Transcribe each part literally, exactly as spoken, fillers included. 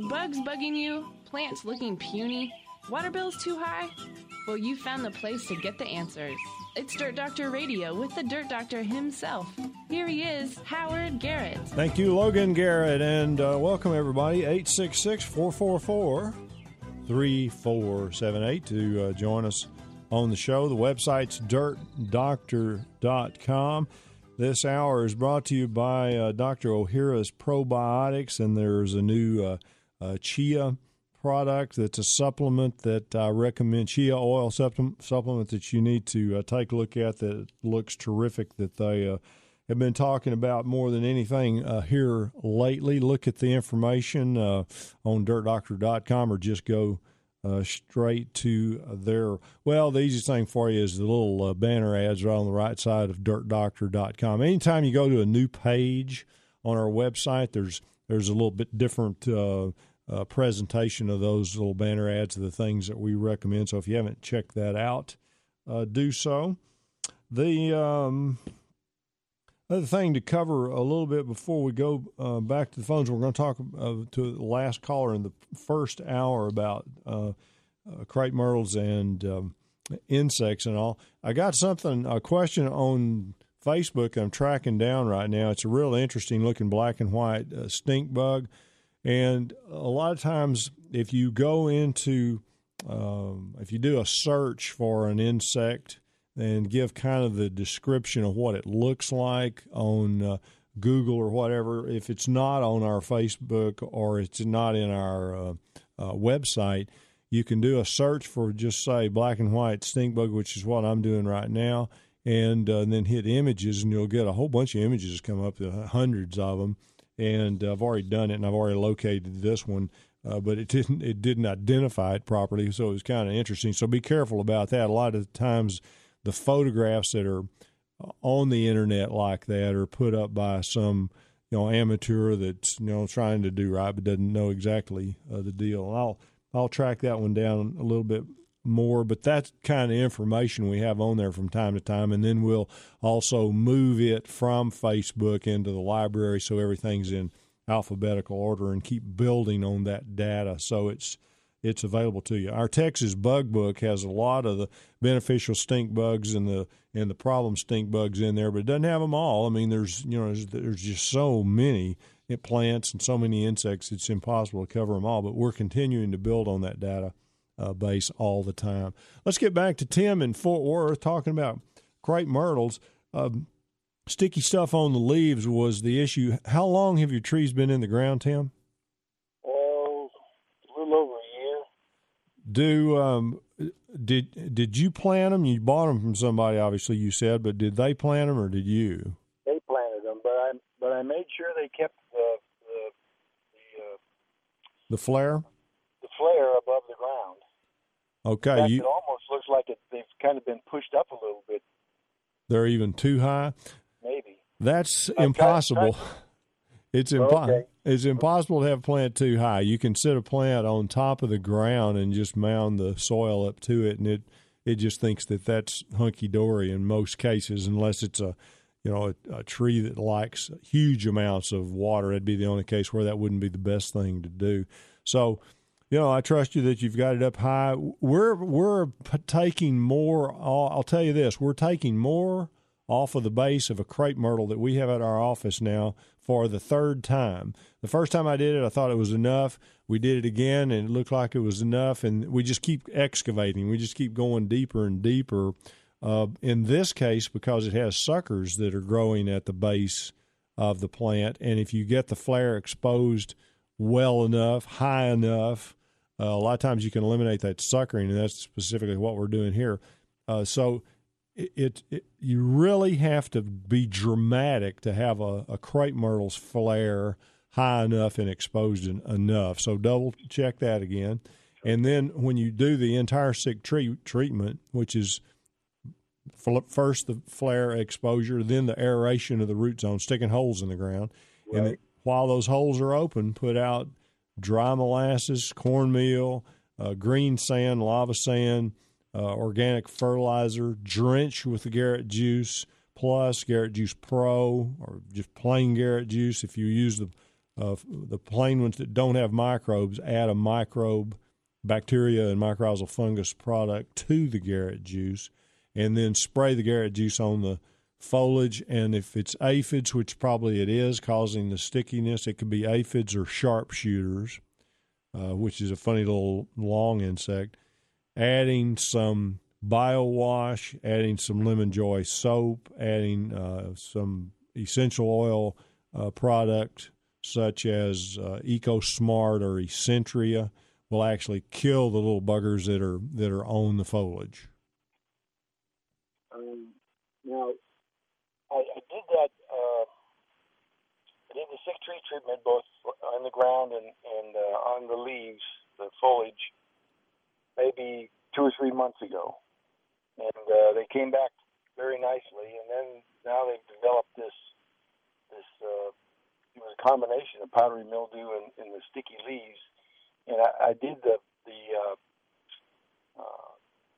Bugs bugging you? Plants looking puny? Water bills too high? Well, you found the place to get the answers. It's Dirt Doctor Radio with the Dirt Doctor himself. Here he is, Howard Garrett. Thank you, Logan Garrett, and uh, welcome everybody. eight six six, four four four, three four seven eight to uh, join us on the show. The website's dirt doctor dot com. This hour is brought to you by uh, Doctor Ohhira's Probiotics, and there's a new uh, uh, chia product that's a supplement that I recommend, chia oil supplement, supplement that you need to uh, take a look at that looks terrific, that they uh, have been talking about more than anything uh, here lately. Look at the information uh, on dirt doctor dot com or just go Uh, straight to their, well, the easiest thing for you is the little uh, banner ads right on the right side of dirt doctor dot com. Anytime you go to a new page on our website, there's there's a little bit different uh, uh, presentation of those little banner ads of the things that we recommend. So if you haven't checked that out, uh, do so. The um, other thing to cover a little bit before we go uh, back to the phones, we're going to talk uh, to the last caller in the first hour about uh, uh, crepe myrtles and um, insects and all. I got something, a question on Facebook I'm tracking down right now. It's a real interesting looking black and white uh, stink bug. And a lot of times if you go into, um, if you do a search for an insect and give kind of the description of what it looks like on uh, Google or whatever, if it's not on our Facebook or it's not in our uh, uh, website, you can do a search for just, say, black and white stink bug, which is what I'm doing right now, and, uh, and then hit images, and you'll get a whole bunch of images come up, uh, hundreds of them. And I've already done it, and I've already located this one. Uh, but it didn't it didn't identify it properly, so it was kind of interesting. So be careful about that. A lot of times the photographs that are on the internet like that are put up by some, you know, amateur that's, you know, trying to do right but doesn't know exactly uh, the deal. And I'll I'll track that one down a little bit more, but that's kind of information we have on there from time to time, and then we'll also move it from Facebook into the library so everything's in alphabetical order and keep building on that data so it's it's available to you. Our Texas Bug Book has a lot of the beneficial stink bugs and the and the problem stink bugs in there, but it doesn't have them all. I mean, there's you know there's, there's just so many plants and so many insects, it's impossible to cover them all. But we're continuing to build on that data uh, base all the time. Let's get back to Tim in Fort Worth talking about crepe myrtles. Um, sticky stuff on the leaves was the issue. How long have your trees been in the ground, Tim? Oh, a little over a year. Do um, did did you plant them? You bought them from somebody, obviously, you said, but did they plant them or did you? They planted them, but I but I made sure they kept the the the, uh, the flare the flare above the ground. Okay, In fact, you, it almost looks like it, they've kind of been pushed up a little bit. They're even too high. Maybe that's I'm impossible. trying, trying. It's impo- okay. It's impossible to have a plant too high. You can sit a plant on top of the ground and just mound the soil up to it, and it it just thinks that that's hunky dory in most cases, unless it's a you know a, a tree that likes huge amounts of water. That'd be the only case where that wouldn't be the best thing to do. So, you know, I trust you that you've got it up high. We're we're taking more. I'll tell you this: we're taking more off of the base of a crepe myrtle that we have at our office now for the third time. The first time I did it, I thought it was enough. We did it again, and it looked like it was enough, and we just keep excavating. We just keep going deeper and deeper. Uh, in this case, because it has suckers that are growing at the base of the plant, and if you get the flare exposed well enough, high enough, uh, a lot of times you can eliminate that suckering, and that's specifically what we're doing here. Uh, so It, it, it you really have to be dramatic to have a, a crepe myrtle's flare high enough and exposed en- enough. So double check that again. And then when you do the entire sick tree treatment, which is f- first the flare exposure, then the aeration of the root zone, sticking holes in the ground. Right. And it, while those holes are open, put out dry molasses, cornmeal, uh, green sand, lava sand, Uh, organic fertilizer, drench with the Garrett Juice Plus, Garrett Juice Pro, or just plain Garrett Juice. If you use the uh, the plain ones that don't have microbes, add a microbe, bacteria and mycorrhizal fungus product to the Garrett juice, and then spray the Garrett juice on the foliage. And if it's aphids, which probably it is causing the stickiness, it could be aphids or sharpshooters, uh, which is a funny little long insect. Adding some BioWash, adding some Lemon Joy soap, adding uh, some essential oil uh, product such as uh, EcoSmart or Essentria will actually kill the little buggers that are that are on the foliage. Um, now, I, I did that. Uh, I did the sick tree treatment both on the ground and and uh, on the leaves, the foliage, maybe two or three months ago, and uh, they came back very nicely. And then now they've developed this this. Uh, it was a combination of powdery mildew and, and the sticky leaves. And I, I did the the uh, uh,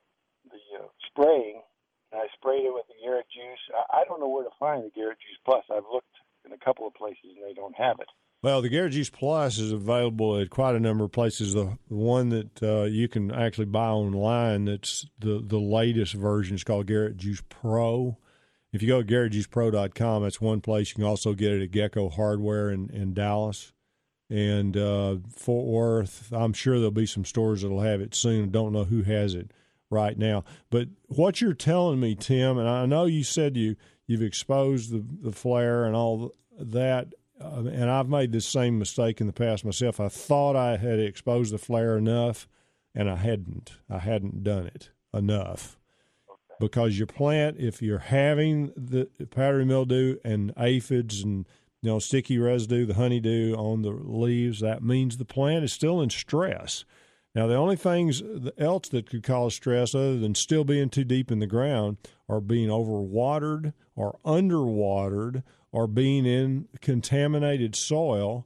the uh, spraying, and I sprayed it with the Garrett juice. I, I don't know where to find the Garrett Juice Plus. I've looked in a couple of places, and they don't have it. Well, the Garrett Juice Plus is available at quite a number of places. The one that uh, you can actually buy online that's the, the latest version is called Garrett Juice Pro. If you go to garrett juice pro dot com, that's one place. You can also get it at Gecko Hardware in, in Dallas. And uh, Fort Worth, I'm sure there'll be some stores that'll have it soon. I don't know who has it right now. But what you're telling me, Tim, and I know you said you, you've exposed the, the flare and all that, uh, and I've made this same mistake in the past myself. I thought I had exposed the flare enough, and I hadn't. I hadn't done it enough. Because your plant, if you're having the powdery mildew and aphids and you know, sticky residue, the honeydew on the leaves, that means the plant is still in stress. Now, the only things else that could cause stress other than still being too deep in the ground are being overwatered or underwatered or being in contaminated soil,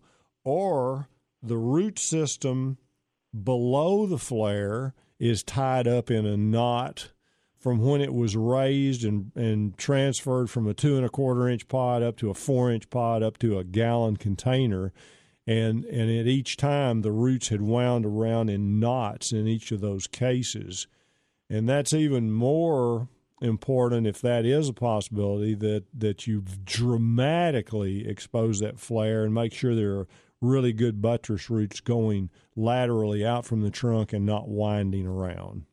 or the root system below the flare is tied up in a knot from when it was raised and, and transferred from a two and a quarter inch pod up to a four inch pod up to a gallon container. And, and at each time, the roots had wound around in knots in each of those cases. And that's even more important, if that is a possibility, that, that you've dramatically exposed that flare and make sure there are really good buttress roots going laterally out from the trunk and not winding around.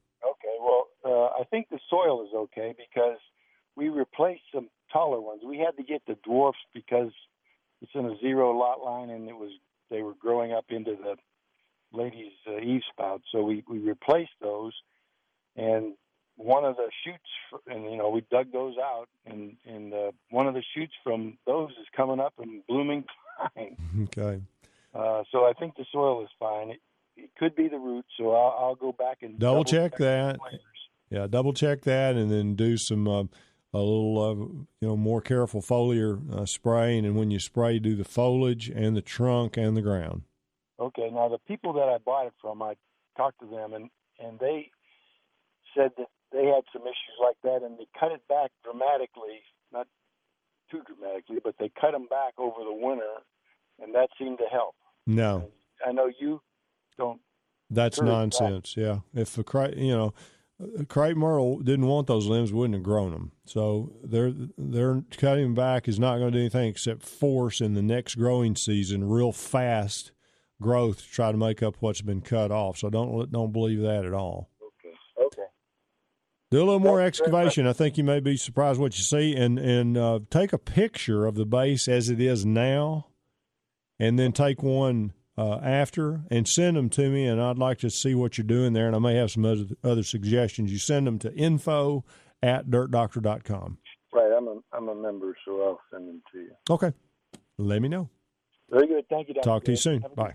Uh, I think the soil is okay because we replaced some taller ones. We had to get the dwarfs because it's in a zero lot line, and it was they were growing up into the ladies' uh, eave spout. So we, we replaced those, and one of the shoots, and you know, we dug those out, and and uh, one of the shoots from those is coming up and blooming fine. Okay. Uh, so I think the soil is fine. It, it could be the roots, so I'll, I'll go back and double, double check, check that. Flavors. Yeah, double check that, and then do some uh, a little uh, you know more careful foliar uh, spraying. And when you spray, do the foliage and the trunk and the ground. Okay. Now the people that I bought it from, I talked to them, and, and they said that they had some issues like that, and they cut it back dramatically, not too dramatically, but they cut them back over the winter, and that seemed to help. No, and I know you don't. That's nonsense. That. Yeah, if a you know. Crepe myrtle didn't want those limbs, wouldn't have grown them. So they're they're cutting back is not going to do anything except force in the next growing season real fast growth to try to make up what's been cut off. So don't don't believe that at all. Okay. Okay. Do a little more excavation. I think you may be surprised what you see, and and uh, take a picture of the base as it is now, and then take one. Uh, after and send them to me, and I'd like to see what you're doing there, and I may have some other, other suggestions. You send them to info at dirt doctor dot com. Right, I'm a I'm a member, so I'll send them to you. Okay, let me know. Very good, thank you, Doctor Talk to you soon. Bye. Bye.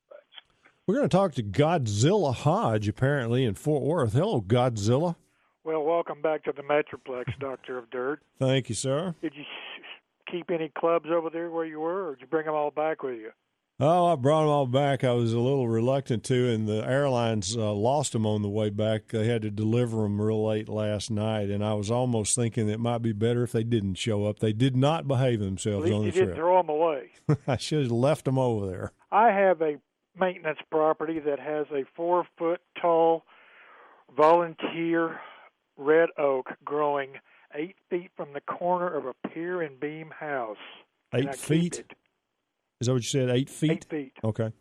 We're going to talk to Godzilla Hodge, apparently in Fort Worth. Hello, Godzilla. Well, welcome back to the Metroplex, Doctor of Dirt. Thank you, sir. Did you keep any clubs over there where you were, or did you bring them all back with you? Oh, I brought them all back. I was a little reluctant to, and the airlines uh, lost them on the way back. They had to deliver them real late last night, and I was almost thinking it might be better if they didn't show up. They did not behave themselves At least on the you trip. didn't throw them away. I should have left them over there. I have a maintenance property that has a four-foot-tall volunteer red oak growing eight feet from the corner of a pier and beam house. Eight feet? Is that what you said, eight feet? Eight feet. Okay.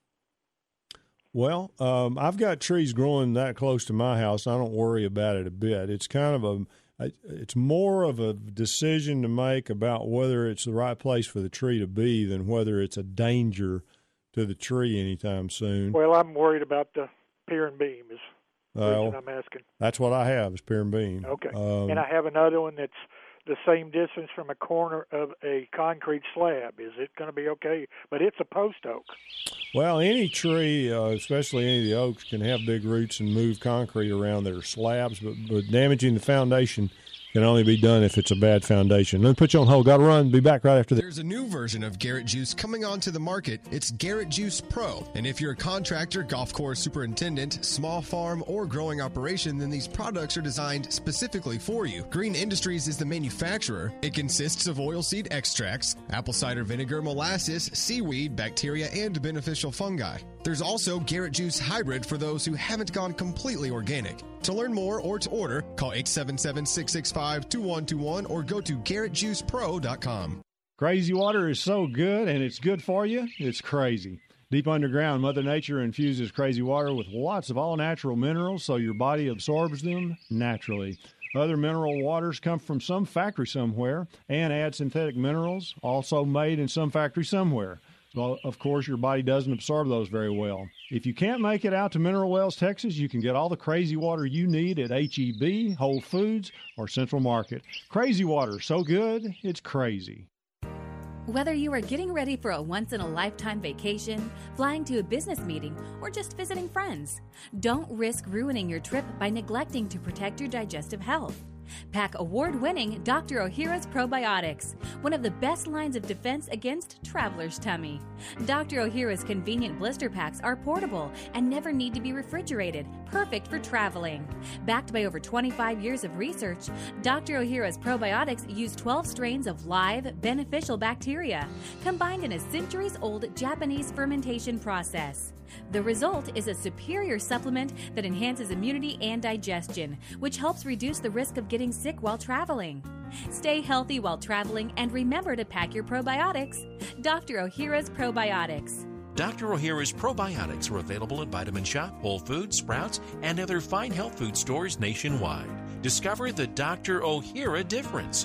Well, um, I've got trees growing that close to my house. I don't worry about it a bit. It's kind of a, it's more of a decision to make about whether it's the right place for the tree to be than whether it's a danger to the tree anytime soon. Well, I'm worried about the pier and beam is the Well, reason I'm asking. That's what I have is pier and beam. Okay. Um, and I have another one that's the same distance from a corner of a concrete slab. Is it going to be okay? But it's a post oak. Well, any tree, uh, especially any of the oaks, can have big roots and move concrete around their slabs, but, but damaging the foundation can only be done if it's a bad foundation. Let me put you on hold. Got to run. Be back right after this. There's a new version of Garrett Juice coming onto the market. It's Garrett Juice Pro. And if you're a contractor, golf course superintendent, small farm, or growing operation, then these products are designed specifically for you. Green Industries is the manufacturer. It consists of oilseed extracts, apple cider vinegar, molasses, seaweed, bacteria, and beneficial fungi. There's also Garrett Juice Hybrid for those who haven't gone completely organic. To learn more or to order, call eight seven seven, six six five, two one two one or go to garrett juice pro dot com. Crazy water is so good, and it's good for you. It's crazy. Deep underground, Mother Nature infuses crazy water with lots of all-natural minerals so your body absorbs them naturally. Other mineral waters come from some factory somewhere and add synthetic minerals, also made in some factory somewhere. Well, of course, your body doesn't absorb those very well. If you can't make it out to Mineral Wells, Texas, you can get all the crazy water you need at H E B, Whole Foods, or Central Market. Crazy water, so good, it's crazy. Whether you are getting ready for a once-in-a-lifetime vacation, flying to a business meeting, or just visiting friends, don't risk ruining your trip by neglecting to protect your digestive health. Pack award-winning Doctor Ohhira's Probiotics, one of the best lines of defense against traveler's tummy. Doctor Ohhira's convenient blister packs are portable and never need to be refrigerated, perfect for traveling. Backed by over twenty-five years of research, Doctor Ohhira's Probiotics use twelve strains of live, beneficial bacteria, combined in a centuries-old Japanese fermentation process. The result is a superior supplement that enhances immunity and digestion, which helps reduce the risk of getting sick while traveling. Stay healthy while traveling and remember to pack your probiotics. Doctor Ohhira's Probiotics. Doctor Ohhira's Probiotics are available at Vitamin Shop, Whole Foods, Sprouts, and other fine health food stores nationwide. Discover the Doctor Ohhira difference.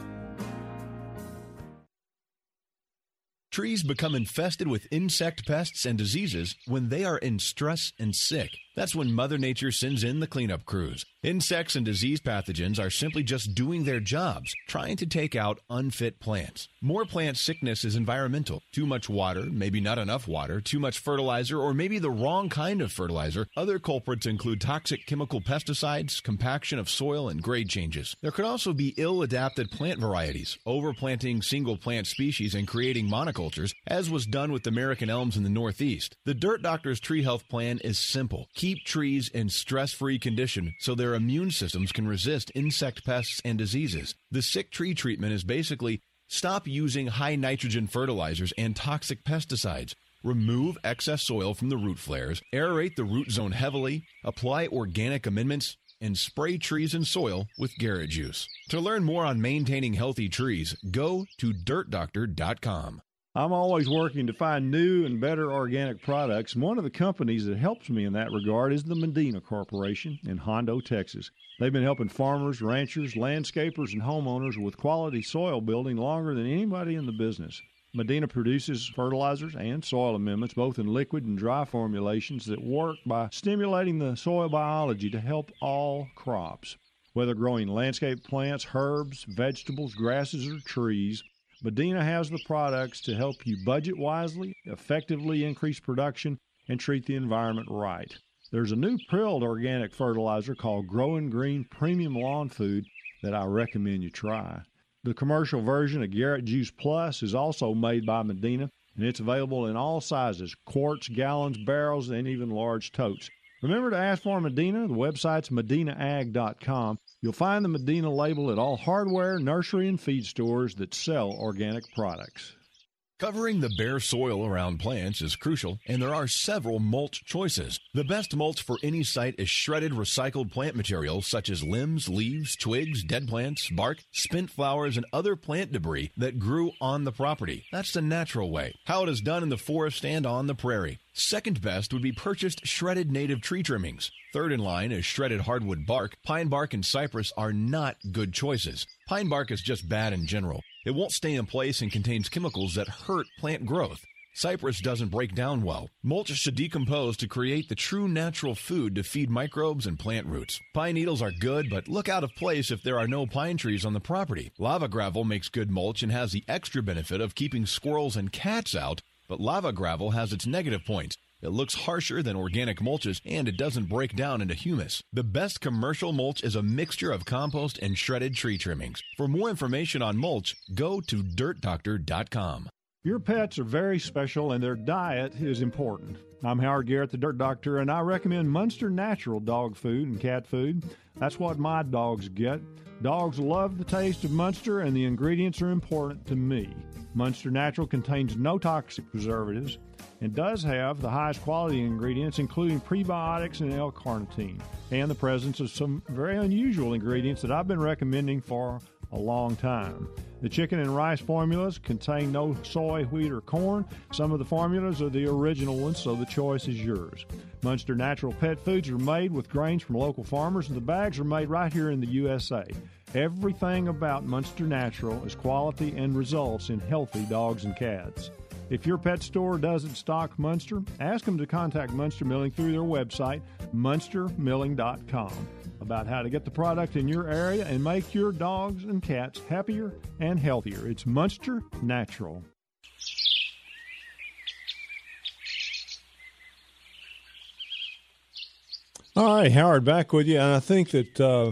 Trees become infested with insect pests and diseases when they are in stress and sick. That's when Mother Nature sends in the cleanup crews. Insects and disease pathogens are simply just doing their jobs, trying to take out unfit plants. More plant sickness is environmental. Too much water, maybe not enough water, too much fertilizer, or maybe the wrong kind of fertilizer. Other culprits include toxic chemical pesticides, compaction of soil, and grade changes. There could also be ill-adapted plant varieties, overplanting single plant species and creating monocultures, as was done with American elms in the Northeast. The Dirt Doctor's Tree Health Plan is simple. Keep trees in stress-free condition so their immune systems can resist insect pests and diseases. The sick tree treatment is basically stop using high nitrogen fertilizers and toxic pesticides. Remove excess soil from the root flares, aerate the root zone heavily, apply organic amendments, and spray trees and soil with Garrett Juice. To learn more on maintaining healthy trees, go to dirt doctor dot com. I'm always working to find new and better organic products. One of the companies that helps me in that regard is the Medina Corporation in Hondo, Texas. They've been helping farmers, ranchers, landscapers, and homeowners with quality soil building longer than anybody in the business. Medina produces fertilizers and soil amendments, both in liquid and dry formulations, that work by stimulating the soil biology to help all crops. Whether growing landscape plants, herbs, vegetables, grasses, or trees, Medina has the products to help you budget wisely, effectively increase production, and treat the environment right. There's a new prilled organic fertilizer called Growing Green Premium Lawn Food that I recommend you try. The commercial version of Garrett Juice Plus is also made by Medina and it's available in all sizes, quarts, gallons, barrels, and even large totes. Remember to ask for Medina. The website's medina ag dot com. You'll find the Medina label at all hardware, nursery, and feed stores that sell organic products. Covering the bare soil around plants is crucial, and there are several mulch choices. The best mulch for any site is shredded recycled plant material such as limbs, leaves, twigs, dead plants, bark, spent flowers, and other plant debris that grew on the property. That's the natural way, how it is done in the forest and on the prairie. Second best would be purchased shredded native tree trimmings. Third in line is shredded hardwood bark. Pine bark and cypress are not good choices. Pine bark is just bad in general. It won't stay in place and contains chemicals that hurt plant growth. Cypress doesn't break down well. Mulch should decompose to create the true natural food to feed microbes and plant roots. Pine needles are good, but look out of place if there are no pine trees on the property. Lava gravel makes good mulch and has the extra benefit of keeping squirrels and cats out, but lava gravel has its negative points. It looks harsher than organic mulches, and it doesn't break down into humus. The best commercial mulch is a mixture of compost and shredded tree trimmings. For more information on mulch, go to dirt doctor dot com. Your pets are very special, and their diet is important. I'm Howard Garrett, the Dirt Doctor, and I recommend Munster Natural dog food and cat food. That's what my dogs get. Dogs love the taste of Munster, and the ingredients are important to me. Munster Natural contains no toxic preservatives and does have the highest quality ingredients, including prebiotics and L-carnitine, and the presence of some very unusual ingredients that I've been recommending for a long time. The chicken and rice formulas contain no soy, wheat, or corn. Some of the formulas are the original ones, so the choice is yours. Munster Natural pet foods are made with grains from local farmers, and the bags are made right here in the U S A. Everything about Munster Natural is quality and results in healthy dogs and cats. If your pet store doesn't stock Munster, ask them to contact Munster Milling through their website, munster milling dot com, about how to get the product in your area and make your dogs and cats happier and healthier. It's Munster Natural. All right, Howard, back with you. And I think that uh,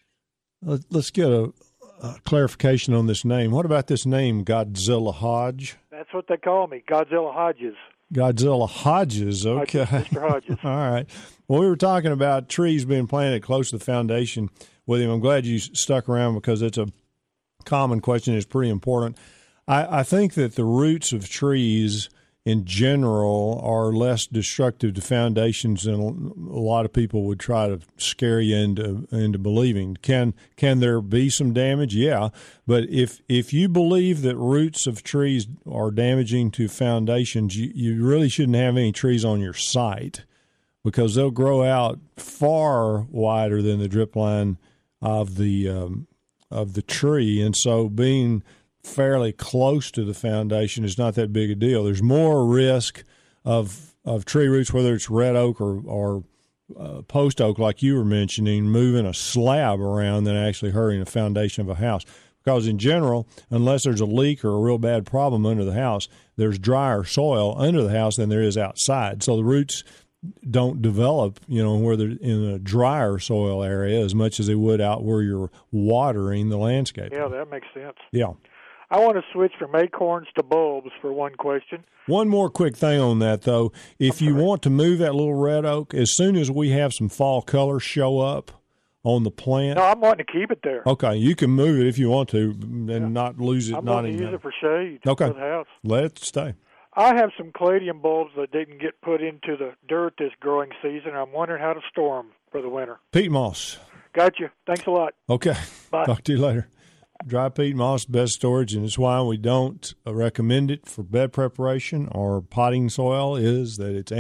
let's get a, a clarification on this name. What about this name, Godzilla Hodge? That's what they call me, Godzilla Hodges. Godzilla Hodges, okay. Hodges, Mister Hodges. All right. Well, we were talking about trees being planted close to the foundation with him. I'm glad you stuck around because it's a common question. It's pretty important. I, I think that the roots of trees in general are less destructive to foundations than a lot of people would try to scare you into into believing. Can can there be some damage? Yeah, but if if you believe that roots of trees are damaging to foundations, you, you really shouldn't have any trees on your site because they'll grow out far wider than the drip line of the um, of the tree, and so being fairly close to the foundation is not that big a deal. There's more risk of of tree roots, whether it's red oak or, or uh, post oak, like you were mentioning, moving a slab around than actually hurting the foundation of a house. Because in general, unless there's a leak or a real bad problem under the house, there's drier soil under the house than there is outside. So the roots don't develop, you know, where they're in a drier soil area as much as they would out where you're watering the landscape. Yeah, that makes sense. Yeah. I want to switch from acorns to bulbs for one question. One more quick thing on that, though. If you want to move that little red oak, as soon as we have some fall colors show up on the plant. No, I'm wanting to keep it there. Okay, you can move it if you want to and yeah. not lose it. I'm not going to use in, it for shade okay. for the house. Let it stay. I have some caladium bulbs that didn't get put into the dirt this growing season. I'm wondering how to store them for the winter. Peat moss. Got you. Thanks a lot. Okay. Bye. Talk to you later. Dry peat moss, best storage, and it's why we don't recommend it for bed preparation or potting soil, is that it's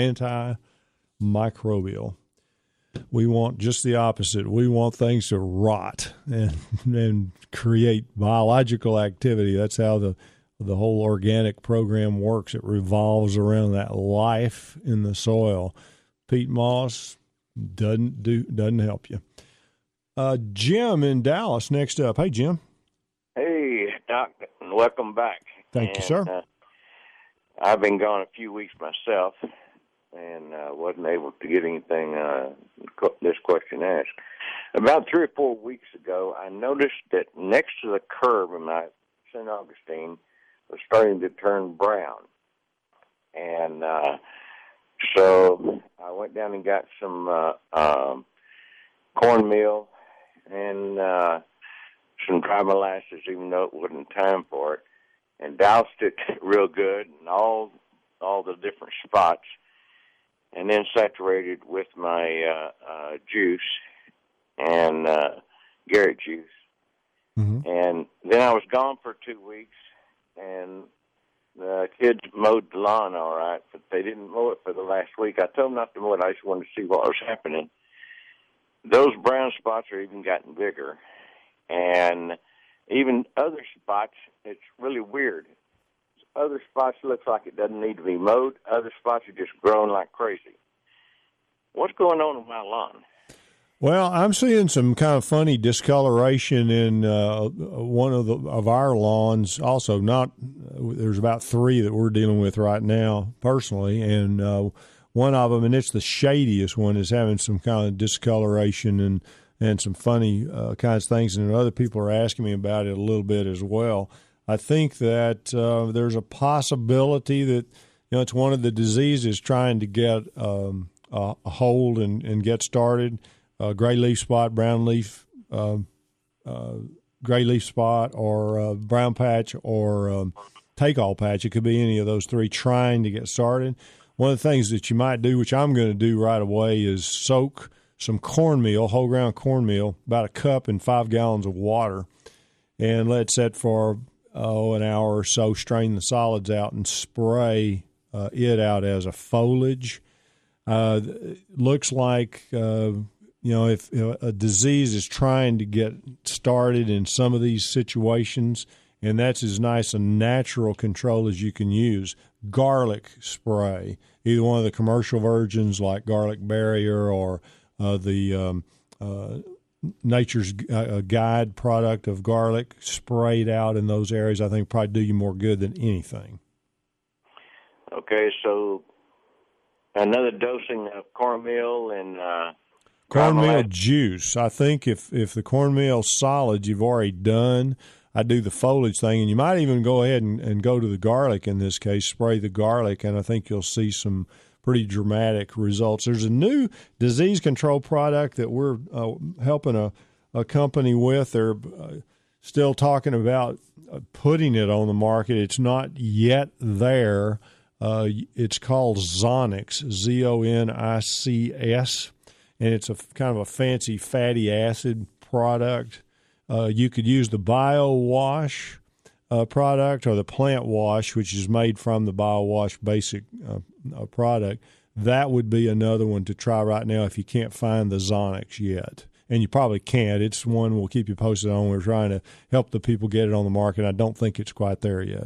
antimicrobial. We want just the opposite. We want things to rot and and create biological activity. That's how the the whole organic program works. It revolves around that life in the soil. Peat moss doesn't do doesn't help you. Uh, Jim in Dallas next up. Hey, Jim. Hey, Doc, and welcome back. Thank and, you, sir. Uh, I've been gone a few weeks myself and uh, wasn't able to get anything, uh, this question asked. About three or four weeks ago, I noticed that next to the curb in my Saint Augustine was starting to turn brown. And uh, so I went down and got some uh, um, cornmeal and uh, some dry molasses, even though it wasn't time for it, and doused it real good in all all the different spots, and then saturated with my uh, uh, juice and uh, Garrett juice. Mm-hmm. And then I was gone for two weeks, and the kids mowed the lawn all right, but they didn't mow it for the last week. I told them not to mow it. I just wanted to see what was happening. Those brown spots are even gotten bigger. And even other spots, it's really weird. Other spots looks like it doesn't need to be mowed. Other spots are just growing like crazy. What's going on in my lawn? Well, I'm seeing some kind of funny discoloration in uh, one of the of our lawns. Also, not there's about three that we're dealing with right now personally, and uh, one of them, and it's the shadiest one, is having some kind of discoloration and and some funny uh, kinds of things. And other people are asking me about it a little bit as well. I think that uh, there's a possibility that you know it's one of the diseases trying to get um, a hold and, and get started. Uh, gray leaf spot, brown leaf, uh, uh, gray leaf spot, or uh, brown patch, or um, take-all patch. It could be any of those three trying to get started. One of the things that you might do, which I'm going to do right away, is soak some cornmeal, whole ground cornmeal, about a cup in five gallons of water, and let it set for oh, an hour or so, strain the solids out, and spray uh, it out as a foliage. Uh, it looks like... Uh, You know, if you know, a disease is trying to get started in some of these situations, and that's as nice a natural control as you can use. Garlic spray, either one of the commercial versions like Garlic Barrier or uh, the um, uh, Nature's uh, Guide product of garlic sprayed out in those areas, I think probably do you more good than anything. Okay, so another dosing of cornmeal and uh cornmeal juice. I think if, if the cornmeal's solid, you've already done. I do the foliage thing, and you might even go ahead and, and go to the garlic in this case, spray the garlic, and I think you'll see some pretty dramatic results. There's a new disease control product that we're uh, helping a, a company with. They're uh, still talking about uh, putting it on the market. It's not yet there. Uh, it's called Zonix, Z O N I C S. And it's a kind of a fancy fatty acid product. Uh, you could use the Bio Wash uh, product or the Plant Wash, which is made from the Bio Wash basic uh, uh, product. That would be another one to try right now if you can't find the Zonix yet. And you probably can't. It's one we'll keep you posted on. We're trying to help the people get it on the market. I don't think it's quite there yet.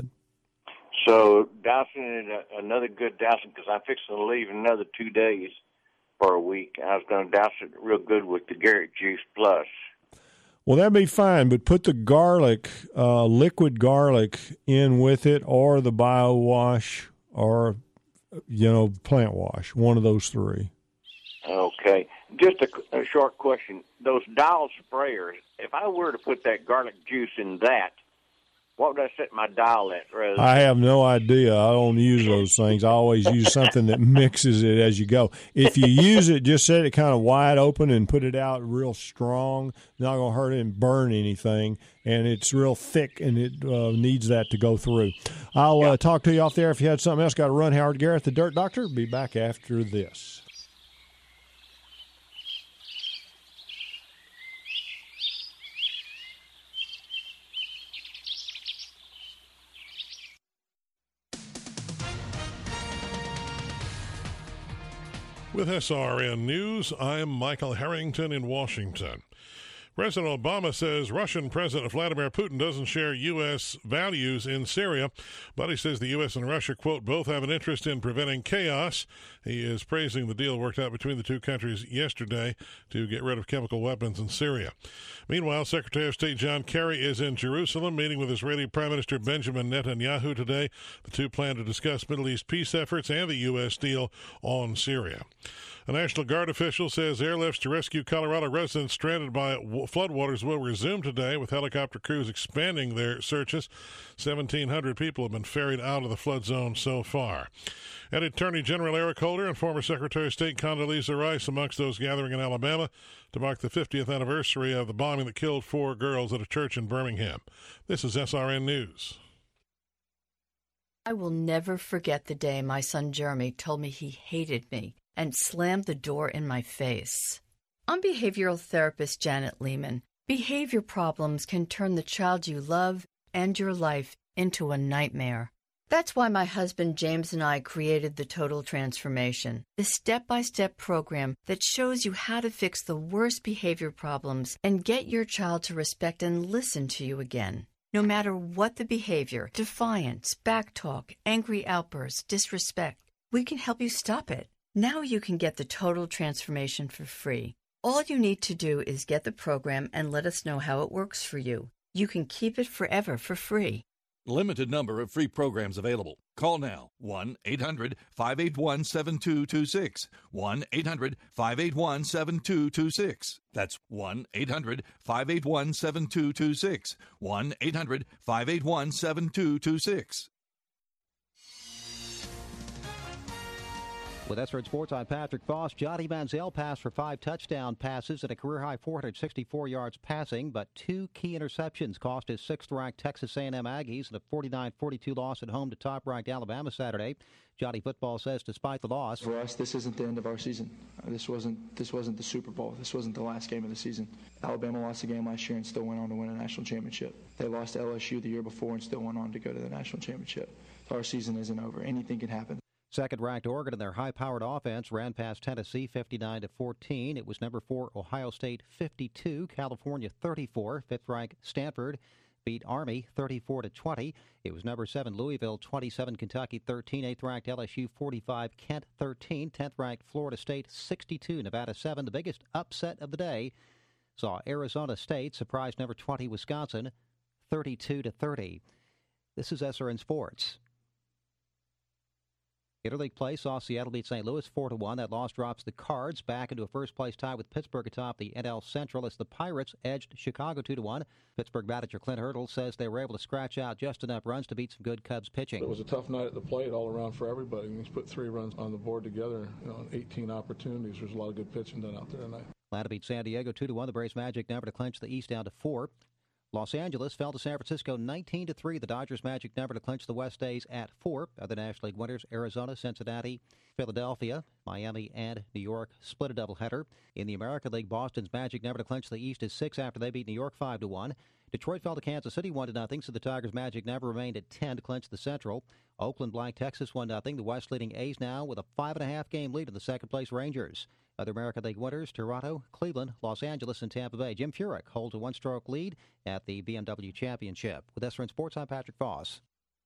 So dousing it, another good dousing, because I'm fixing to leave in another two days. For a week. I was going to douse it real good with the Garrett Juice Plus. Well, that'd be fine, but put the garlic, uh, liquid garlic in with it, or the Bio Wash, or, you know, Plant Wash, one of those three. Okay. Just a, a short question. Those dial sprayers, if I were to put that garlic juice in that, what would I set my dial at? Rather? I have no idea. I don't use those things. I always use something that mixes it as you go. If you use it, just set it kind of wide open and put it out real strong. Not going to hurt it and burn anything. And it's real thick, and it uh, needs that to go through. I'll uh, talk to you off there if you had something else. Got to run. Howard Garrett, the Dirt Doctor. Be back after this. With S R N News, I'm Michael Harrington in Washington. President Obama says Russian President Vladimir Putin doesn't share U S values in Syria, but he says the U S and Russia, quote, both have an interest in preventing chaos. He is praising the deal worked out between the two countries yesterday to get rid of chemical weapons in Syria. Meanwhile, Secretary of State John Kerry is in Jerusalem meeting with Israeli Prime Minister Benjamin Netanyahu today. The two plan to discuss Middle East peace efforts and the U S deal on Syria. A National Guard official says airlifts to rescue Colorado residents stranded by floodwaters will resume today, with helicopter crews expanding their searches. seventeen hundred people have been ferried out of the flood zone so far. And Attorney General Eric Holder and former Secretary of State Condoleezza Rice amongst those gathering in Alabama to mark the fiftieth anniversary of the bombing that killed four girls at a church in Birmingham. This is S R N News. I will never forget the day my son Jeremy told me he hated me and slammed the door in my face. I'm behavioral therapist Janet Lehman. Behavior problems can turn the child you love and your life into a nightmare. That's why my husband James and I created the Total Transformation, the step-by-step program that shows you how to fix the worst behavior problems and get your child to respect and listen to you again. No matter what the behavior, defiance, backtalk, angry outbursts, disrespect, we can help you stop it. Now you can get the Total Transformation for free. All you need to do is get the program and let us know how it works for you. You can keep it forever for free. Limited number of free programs available. Call now, one eight hundred five eight one seven two two six, one eight hundred five eight one seven two two six. That's one eight hundred five eight one seven two two six, one eight hundred five eight one seven two two six. With S R N Sports, I'm Patrick Foss. Johnny Manziel passed for five touchdown passes and a career-high four hundred sixty-four yards passing, but two key interceptions cost his sixth-ranked Texas A and M Aggies in a forty-nine forty-two loss at home to top-ranked Alabama Saturday. Johnny Football says despite the loss, for us, this isn't the end of our season. This wasn't this wasn't the Super Bowl. This wasn't the last game of the season. Alabama lost a game last year and still went on to win a national championship. They lost to L S U the year before and still went on to go to the national championship. So our season isn't over. Anything can happen. Second-ranked Oregon in their high-powered offense ran past Tennessee fifty-nine to fourteen. It was number four Ohio State fifty-two, California thirty-four. Fifth-ranked Stanford beat Army thirty-four to twenty. It was number seven Louisville twenty-seven, Kentucky thirteen. Eighth-ranked L S U forty-five, Kent thirteen. Tenth-ranked Florida State sixty-two, Nevada seven. The biggest upset of the day saw Arizona State surprise number twenty Wisconsin thirty-two to thirty. This is S R N Sports. Interleague play saw Seattle beat Saint Louis four to one. That loss drops the Cards back into a first-place tie with Pittsburgh atop the N L Central as the Pirates edged Chicago two to one. Pittsburgh manager Clint Hurdle says they were able to scratch out just enough runs to beat some good Cubs pitching. It was a tough night at the plate all around for everybody. We put three runs on the board together, you know, on eighteen opportunities. There's a lot of good pitching done out there tonight. Atlanta beat San Diego two to one. The Braves' magic number to clinch the East down to four. Los Angeles fell to San Francisco nineteen to three. The Dodgers' magic number to clinch the West stays at four. Other National League winners, Arizona, Cincinnati, Philadelphia, Miami, and New York split a doubleheader. In the American League, Boston's magic number to clinch the East is six after they beat New York five to one. Detroit fell to Kansas City one to nothing, so the Tigers' magic number remained at ten to clinch the Central. Oakland blanked Texas one nothing. The West leading A's now with a five and a half game lead in the second-place Rangers. Other American League winners, Toronto, Cleveland, Los Angeles, and Tampa Bay. Jim Furyk holds a one-stroke lead at the B M W Championship. With S R N Sports, I'm Patrick Foss.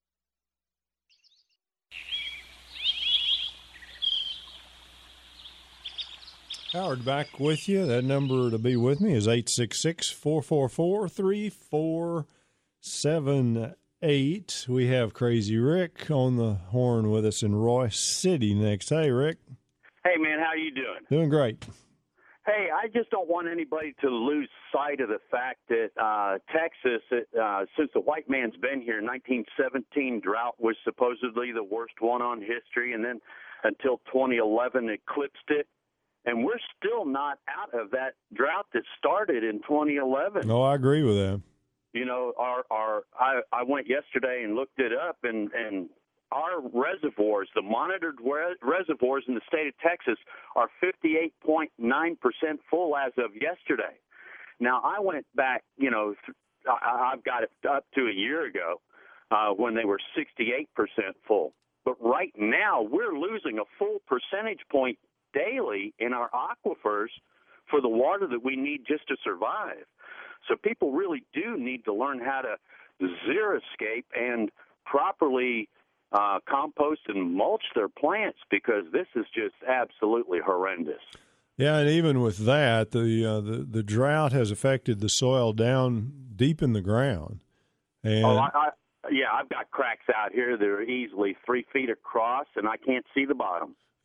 Howard back with you. That number to be with me is eight six six, four four four, three four seven eight. We have Crazy Rick on the horn with us in Royce City next. Hey, Rick. Hey, man, how you doing? Doing great. Hey, I just don't want anybody to lose sight of the fact that uh, Texas, uh, since the white man's been here, nineteen seventeen drought was supposedly the worst one on history, and then until twenty eleven eclipsed it. And we're still not out of that drought that started in twenty eleven. No, I agree with that. You know, our our I, I went yesterday and looked it up, and, and our reservoirs, the monitored reservoirs in the state of Texas, are fifty-eight point nine percent full as of yesterday. Now, I went back, you know, I, I've got it up to a year ago uh, when they were sixty-eight percent full. But right now, we're losing a full percentage point daily in our aquifers for the water that we need just to survive. So people really do need to learn how to xeriscape and properly uh, compost and mulch their plants, because this is just absolutely horrendous. Yeah, and even with that, the uh, the, the drought has affected the soil down deep in the ground. And oh, I, I, yeah, I've got cracks out here that are easily three feet across, and I can't see the bottom.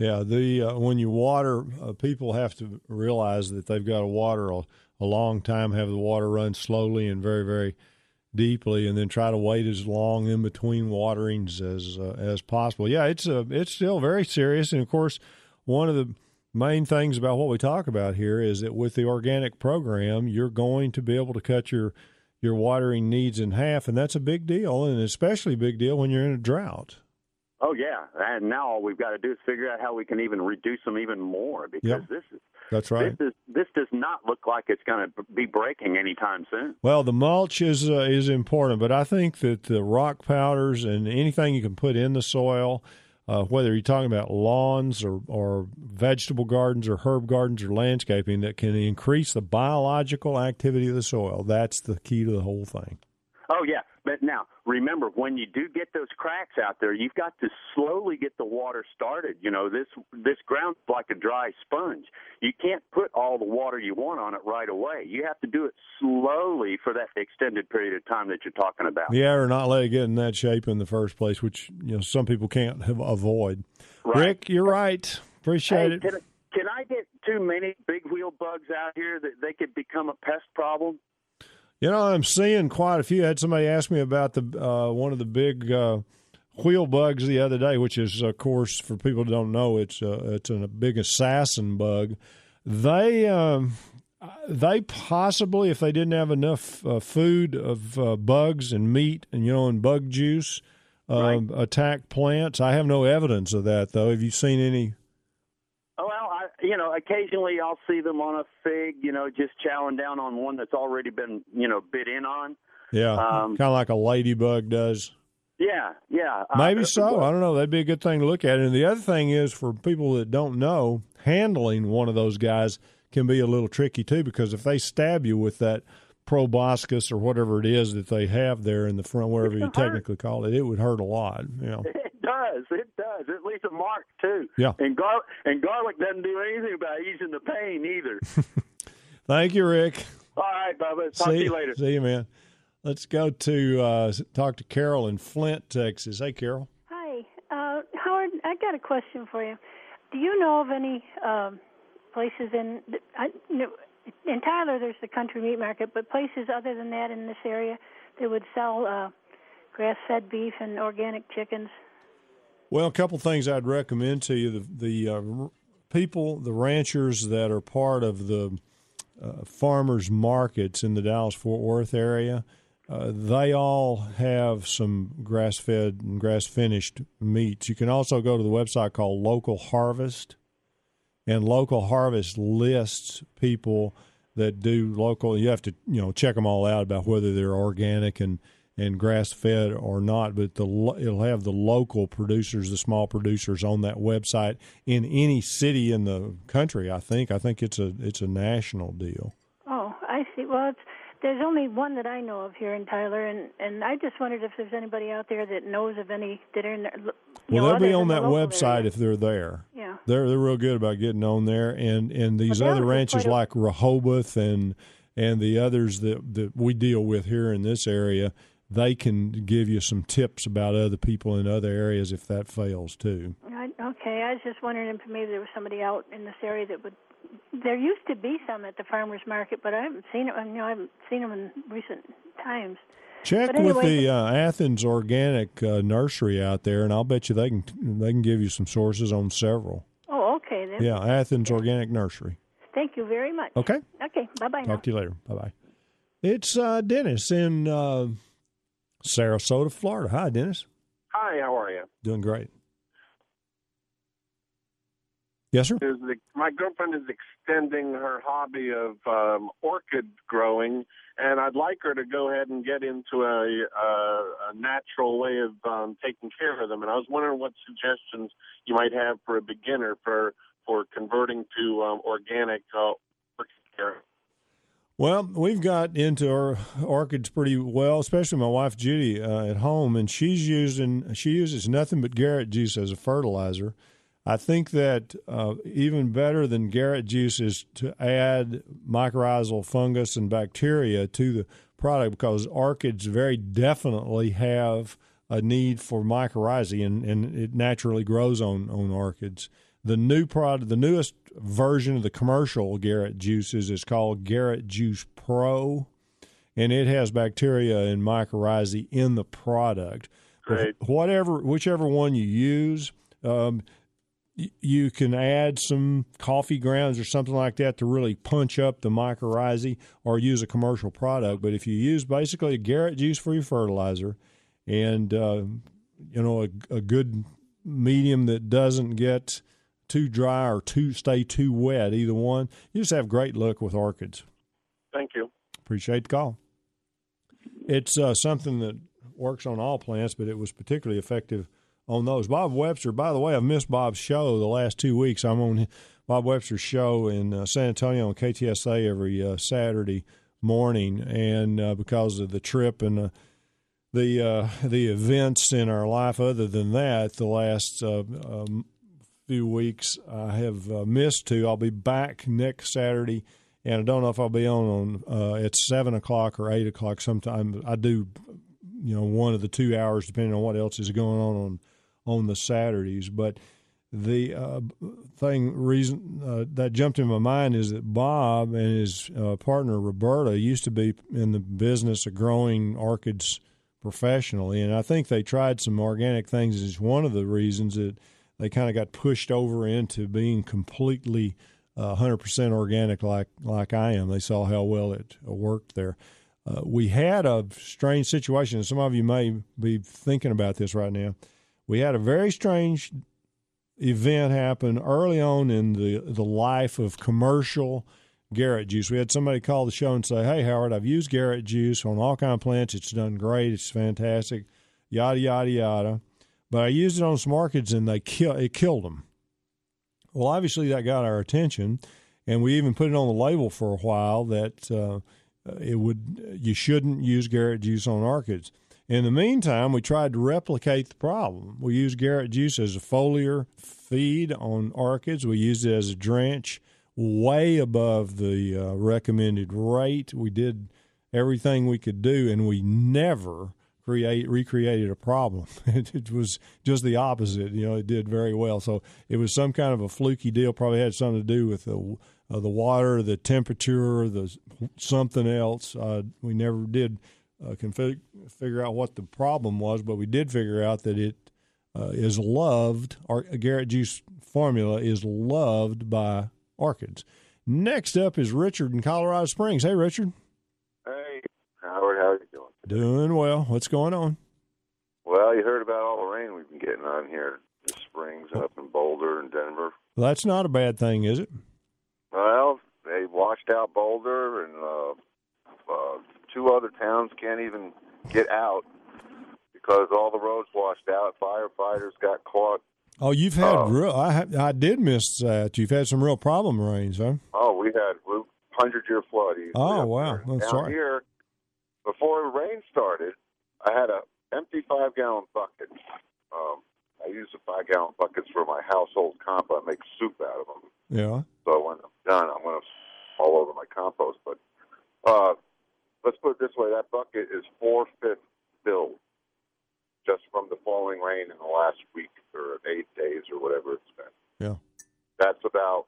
Yeah, the uh, when you water, uh, people have to realize that they've got to water a, a long time, have the water run slowly and very, very deeply, and then try to wait as long in between waterings as uh, as possible. Yeah, it's uh, it's still very serious, and of course, one of the main things about what we talk about here is that with the organic program, you're going to be able to cut your your watering needs in half, and that's a big deal, and especially a big deal when you're in a drought. Oh, yeah. And now all we've got to do is figure out how we can even reduce them even more, because Yep. this is That's right. This is this does not look like it's going to be breaking anytime soon. Well, the mulch is uh, is important, but I think that the rock powders and anything you can put in the soil, uh, whether you're talking about lawns or, or vegetable gardens or herb gardens or landscaping, that can increase the biological activity of the soil, that's the key to the whole thing. Oh, yeah. But now, remember, when you do get those cracks out there, you've got to slowly get the water started. You know, this this ground's like a dry sponge. You can't put all the water you want on it right away. You have to do it slowly for that extended period of time that you're talking about. Yeah, or not let it get in that shape in the first place, which, you know, some people can't have, avoid. Right. Rick, you're right. Appreciate Hey, it. can, can I get too many big wheel bugs out here that they could become a pest problem? You know, I'm seeing quite a few. I had somebody ask me about the uh, one of the big uh, wheel bugs the other day, which is, of course, for people who don't know, it's uh, it's a big assassin bug. They um, they possibly, if they didn't have enough uh, food of uh, bugs and meat and, you know, and bug juice, uh, Right. attack plants. I have no evidence of that, though. Have you seen any? Oh, well, I, you know, occasionally I'll see them on a fig, you know, just chowing down on one that's already been, you know, bit in on. Yeah, Um, kind of like a ladybug does. Yeah, yeah. Maybe Uh, so. I don't know. That'd be a good thing to look at. And the other thing is, for people that don't know, handling one of those guys can be a little tricky too, because if they stab you with that proboscis or whatever it is that they have there in the front, wherever you technically call it, it would hurt a lot. You know. It does. It does. It leaves a mark, too. Yeah. And, gar- and garlic doesn't do anything about easing the pain either. Thank you, Rick. All right, Bubba. Talk see, to you later. See you, man. Let's go to uh, talk to Carol in Flint, Texas. Hey, Carol. Hi, uh, Howard. I got a question for you. Do you know of any um, places in I, you know, in Tyler? There's the country meat market, but places other than that in this area that would sell uh, grass-fed beef and organic chickens? Well, a couple things I'd recommend to you. The, the uh, r- people, the ranchers that are part of the uh, farmers markets in the Dallas-Fort Worth area, uh, they all have some grass-fed and grass-finished meats. You can also go to the website called Local Harvest, and Local Harvest lists people that do local. You have to, you know, check them all out about whether they're organic and and grass-fed or not, but the it'll have the local producers, the small producers, on that website in any city in the country. I think. I think it's a it's a national deal. Oh, I see. Well, it's, there's only one that I know of here in Tyler, and, and I just wondered if there's anybody out there that knows of any that are in there. You Well, know, they'll be other on than that the local website area. if they're there. Yeah. They're they're real good about getting on there, and and these Well, other Dallas is ranches quite a- like Rehoboth and and the others that that we deal with here in this area, they can give you some tips about other people in other areas if that fails too. I, okay, I was just wondering if maybe there was somebody out in this area that would. There used to be some at the farmers market, but I haven't seen it. You know, I haven't seen them in recent times. Check But anyway, with the uh, Athens Organic uh, Nursery out there, and I'll bet you they can they can give you some sources on several. Oh, okay then. Yeah, Athens Organic Nursery. Thank you very much. Okay. Okay. Bye bye. Talk to you later. Bye bye. It's uh, Dennis in uh, Sarasota, Florida. Hi, Dennis. Hi, how are you? Doing great. Yes, sir. Is the, my girlfriend is extending her hobby of um, orchid growing, and I'd like her to go ahead and get into a, a, a natural way of um, taking care of them. And I was wondering what suggestions you might have for a beginner for for converting to um, organic uh, orchid care. Well, we've got into our orchids pretty well, especially my wife Judy uh, at home, and she's using she uses nothing but Garrett juice as a fertilizer. I think that uh, even better than Garrett juice is to add mycorrhizal fungus and bacteria to the product, because orchids very definitely have a need for mycorrhizae, and, and it naturally grows on, on orchids. the new product, the newest version of the commercial Garrett juices is called Garrett Juice Pro, and it has bacteria and mycorrhizae in the product. Great. But whatever, whichever one you use, um, y- you can add some coffee grounds or something like that to really punch up the mycorrhizae, or use a commercial product. But if you use basically a Garrett juice for your fertilizer, and uh, you know a, a good medium that doesn't get too dry or too stay too wet, either one, you just have great luck with orchids. Thank you. Appreciate the call. It's uh, something that works on all plants, but it was particularly effective on those. Bob Webster, by the way, I've missed Bob's show the last two weeks. I'm on Bob Webster's show in uh, San Antonio on K T S A every uh, Saturday morning, and uh, because of the trip and uh, the uh, the events in our life, other than that, the last uh, um, few weeks I have uh, missed two. I'll be back next Saturday, and I don't know if I'll be on on uh, at seven o'clock or eight o'clock. Sometime I do, you know, one of the two hours depending on what else is going on on, on the Saturdays. But the uh, thing reason uh, that jumped in my mind is that Bob and his uh, partner Roberta used to be in the business of growing orchids professionally, and I think they tried some organic things as one of the reasons that they kind of got pushed over into being completely uh, one hundred percent organic like like I am. They saw how well it worked there. Uh, we had a strange situation, and some of you may be thinking about this right now. We had a very strange event happen early on in the, the life of commercial Garrett juice. We had somebody call the show and say, "Hey, Howard, I've used Garrett juice on all kind of plants. It's done great. It's fantastic, yada, yada, yada. But I used it on some orchids, and they kill, it killed them." Well, obviously that got our attention, and we even put it on the label for a while that uh, it would you shouldn't use Garrett juice on orchids. In the meantime, we tried to replicate the problem. We used Garrett juice as a foliar feed on orchids. We used it as a drench way above the uh, recommended rate. We did everything we could do, and we never create recreated a problem. It, it was just the opposite. You know, it did very well. So it was some kind of a fluky deal. Probably had something to do with the uh, the water, the temperature, the something else. Uh, we never did uh, config- figure out what the problem was, but we did figure out that it uh, is loved. Our Garrett juice formula is loved by orchids. Next up is Richard in Colorado Springs. Hey, Richard. Hey, Howard, how are you doing? Doing well. What's going on? Well, you heard about all the rain we've been getting on here this springs up in Boulder and Denver. Well, that's not a bad thing, is it? Well, they washed out Boulder, and uh, uh, two other towns can't even get out because all the roads washed out. Firefighters got caught. Oh, you've had uh, real. I ha- I did miss that. You've had some real problem rains, huh? Oh, we had hundred-year flood. Oh, wow. I'm Down sorry. here, before the rain started, I had a empty five-gallon bucket. Um, I use the five-gallon buckets for my household compost. I make soup out of them. Yeah. So when I'm done, I'm going to all over my compost. But uh, let's put it this way: that bucket is four-fifths filled just from the falling rain in the last week or eight days or whatever it's been. Yeah. That's about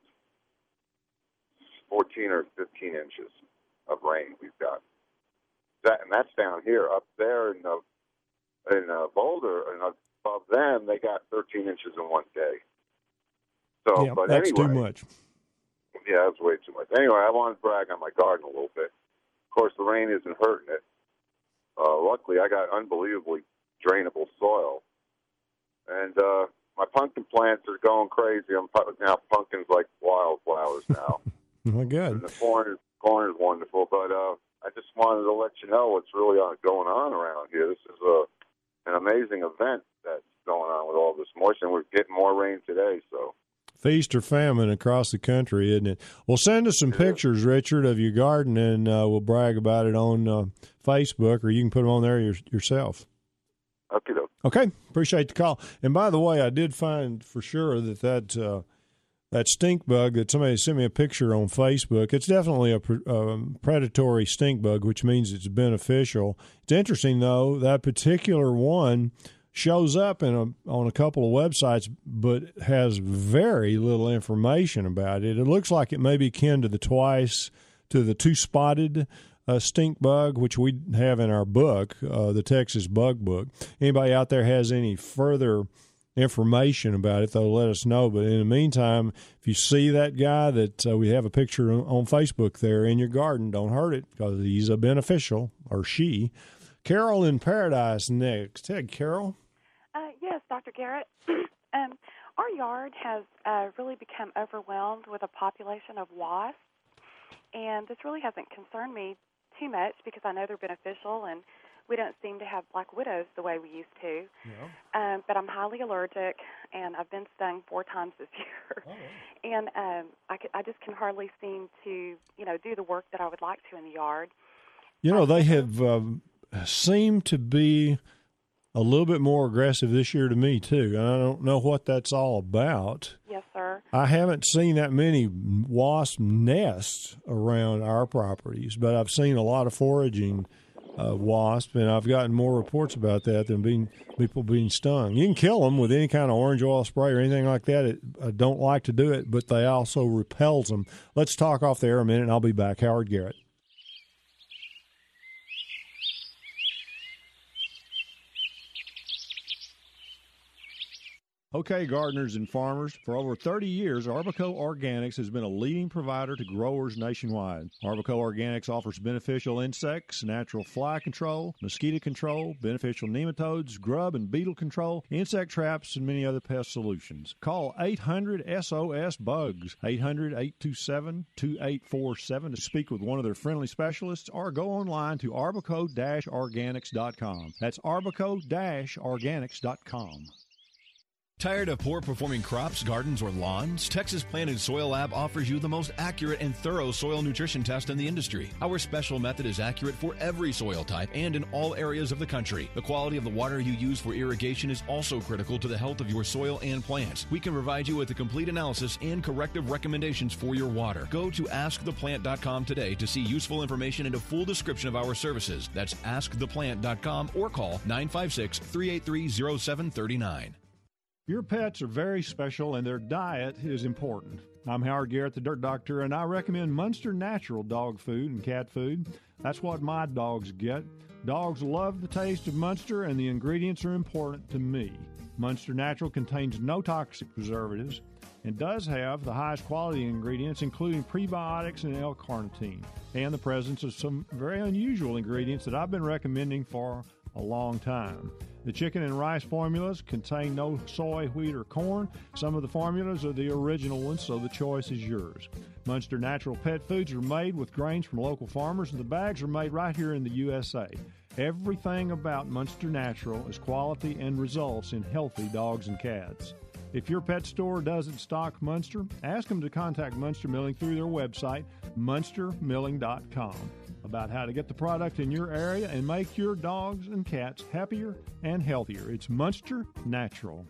fourteen or fifteen inches of rain we've got. That and that's down here. Up there in the, in uh, Boulder and above them, they got thirteen inches in one day. So, yeah, but that's anyway, too much. Yeah, that's way too much. Anyway, I want to brag on my garden a little bit. Of course, the rain isn't hurting it. Uh, luckily, I got unbelievably drainable soil, and uh, my pumpkin plants are going crazy. I'm putting out pumpkins like wildflowers now. My God. And the corn is corn is wonderful, but uh, I just wanted to let you know what's really on, going on around here. This is a an amazing event that's going on with all this moisture, and we're getting more rain today. So feast or famine across the country, isn't it? Well, send us some yeah. pictures, Richard, of your garden, and uh, we'll brag about it on uh, Facebook, or you can put them on there your, yourself. Okay, okay. Appreciate the call. And by the way, I did find for sure that that uh, that stink bug that somebody sent me a picture on Facebook, it's definitely a pre- uh, predatory stink bug, which means it's beneficial. It's interesting, though, that particular one shows up in a, on a couple of websites, but has very little information about it. It looks like it may be akin to the twice, to the two-spotted uh, stink bug, which we have in our book, uh, the Texas Bug Book. Anybody out there has any further information about it, though, let us know. But in the meantime, if you see that guy that uh, we have a picture on Facebook there in your garden, don't hurt it, because he's a beneficial, or she. Carol in Paradise next. Hey, Carol. Uh, yes, Doctor Garrett. um, our yard has uh, really become overwhelmed with a population of wasps, and this really hasn't concerned me too much because I know they're beneficial, and we don't seem to have black widows the way we used to. Yeah. Um, but I'm highly allergic, and I've been stung four times this year. Oh, yeah. And um, I, I just can hardly seem to, you know, do the work that I would like to in the yard. You know, they have um, seemed to be a little bit more aggressive this year to me, too. And I don't know what that's all about. Yes, sir. I haven't seen that many wasp nests around our properties, but I've seen a lot of foraging uh, wasp, and I've gotten more reports about that than being people being stung. You can kill them with any kind of orange oil spray or anything like that. It, I don't like to do it, but they also repels them. Let's talk off the air a minute, and I'll be back. Howard Garrett. Okay, gardeners and farmers, for over thirty years, Arbico Organics has been a leading provider to growers nationwide. Arbico Organics offers beneficial insects, natural fly control, mosquito control, beneficial nematodes, grub and beetle control, insect traps, and many other pest solutions. Call eight hundred S O S BUGS, eight hundred, eight two seven, two eight four seven to speak with one of their friendly specialists, or go online to arbico dash organics dot com. That's arbico dash organics dot com. Tired of poor-performing crops, gardens, or lawns? Texas Plant and Soil Lab offers you the most accurate and thorough soil nutrition test in the industry. Our special method is accurate for every soil type and in all areas of the country. The quality of the water you use for irrigation is also critical to the health of your soil and plants. We can provide you with a complete analysis and corrective recommendations for your water. Go to ask the plant dot com today to see useful information and a full description of our services. That's ask the plant dot com or call nine five six, three eight three, zero seven three nine. Your pets are very special, and their diet is important. I'm Howard Garrett, the Dirt Doctor, and I recommend Munster Natural dog food and cat food. That's what my dogs get. Dogs love the taste of Munster, and the ingredients are important to me. Munster Natural contains no toxic preservatives and does have the highest quality ingredients, including prebiotics and L-carnitine, and the presence of some very unusual ingredients that I've been recommending for a long time. The chicken and rice formulas contain no soy, wheat, or corn. Some of the formulas are the original ones, so the choice is yours. Munster Natural pet foods are made with grains from local farmers, and the bags are made right here in the U S A. Everything about Munster Natural is quality and results in healthy dogs and cats. If your pet store doesn't stock Munster, ask them to contact Munster Milling through their website, munster milling dot com, about how to get the product in your area and make your dogs and cats happier and healthier. It's Munster Natural.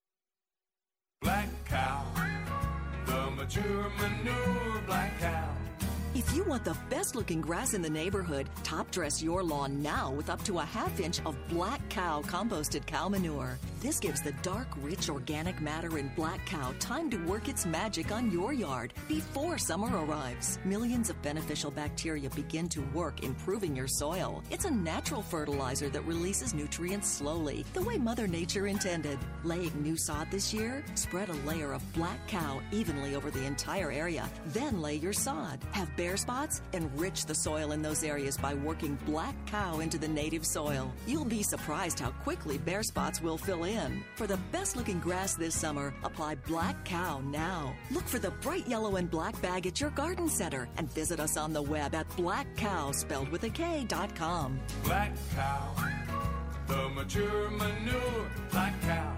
Black Cow, the mature manure Black Cow. If you want the best-looking grass in the neighborhood, top-dress your lawn now with up to a half inch of Black Cow composted cow manure. This gives the dark, rich organic matter in Black Cow time to work its magic on your yard before summer arrives. Millions of beneficial bacteria begin to work improving your soil. It's a natural fertilizer that releases nutrients slowly, the way Mother Nature intended. Laying new sod this year? Spread a layer of Black Cow evenly over the entire area, then lay your sod. Have bare spots? Enrich the soil in those areas by working Black Cow into the native soil. You'll be surprised how quickly bare spots will fill in. For the best looking grass this summer, apply Black Cow now. Look for the bright yellow and black bag at your garden center and visit us on the web at black cow, spelled with a K, dot com. Black Cow, the mature manure Black Cow.